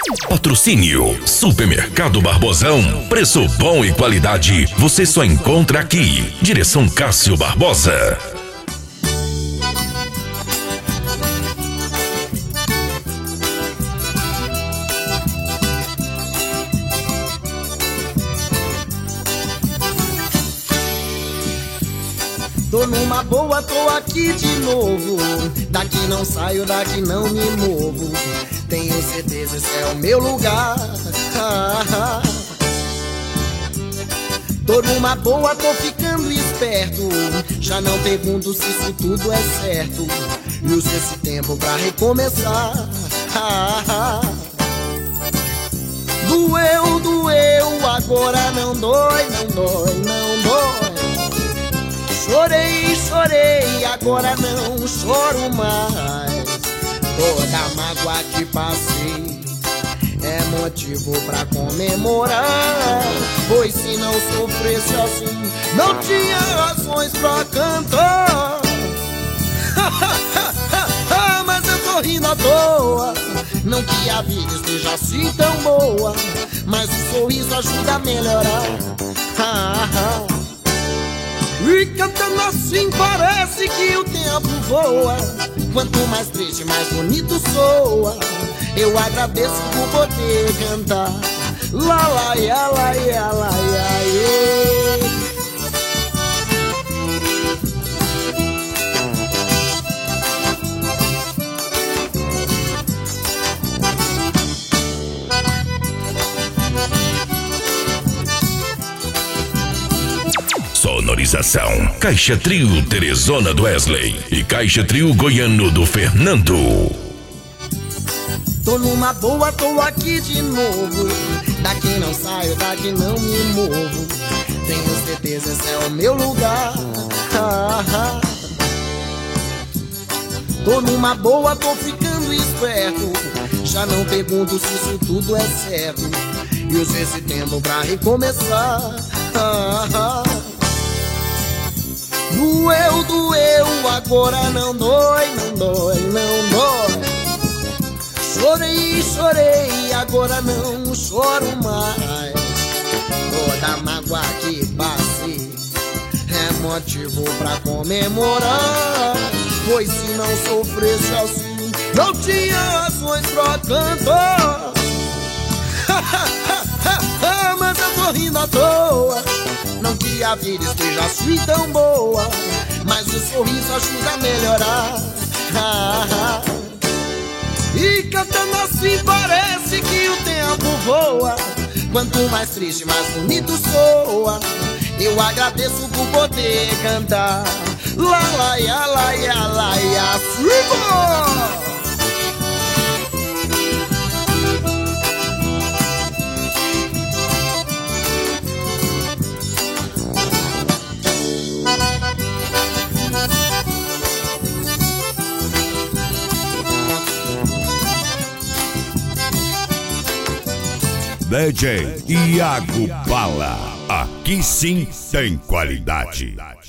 Patrocínio Supermercado Barbosão. Preço bom e qualidade você só encontra aqui. Direção Cássio Barbosa. Tô numa boa, tô aqui de novo. Daqui não saio, daqui não me movo. Tenho certeza, esse é o meu lugar. Tô numa boa, tô ficando esperto. Já não pergunto se isso tudo é certo. E uso esse tempo pra recomeçar. Doeu, doeu, agora não dói, não dói, não dói. Chorei, chorei, agora não choro mais. Toda mágoa que passei é motivo pra comemorar. Pois se não sofresse assim, não tinha razões pra cantar. Mas eu tô rindo à toa. Não que a vida esteja assim tão boa, mas o sorriso ajuda a melhorar. E cantando assim parece que o tempo voa. Quanto mais triste, mais bonito soa. Eu agradeço por poder cantar. Lá, lá, ia, lá, ia, lá, ia, Sonorização Caixa Trio Teresona do Wesley e Caixa Trio Goiano do Fernando. Tô numa boa, tô aqui de novo. Daqui não saio, daqui não me movo. Tenho certeza, esse é o meu lugar. Tô numa boa, tô ficando esperto. Já não pergunto se isso tudo é certo. E uso esse tempo pra recomeçar. Doeu, doeu, agora não dói, não dói, não dói. Chorei, chorei, agora não choro mais. Toda mágoa que passei é motivo pra comemorar. Pois se não sofresse assim, não tinha razões pra cantar. Mas eu tô rindo à toa. Não que a vida esteja assim tão boa, mas o sorriso ajuda a melhorar. E cantando assim parece que o tempo voa. Quanto mais triste, mais bonito soa. Eu agradeço por poder cantar. Lá, lá, ia, lá, ia, lá, ia, suba! DJ Iago Bala. Aqui sim tem qualidade.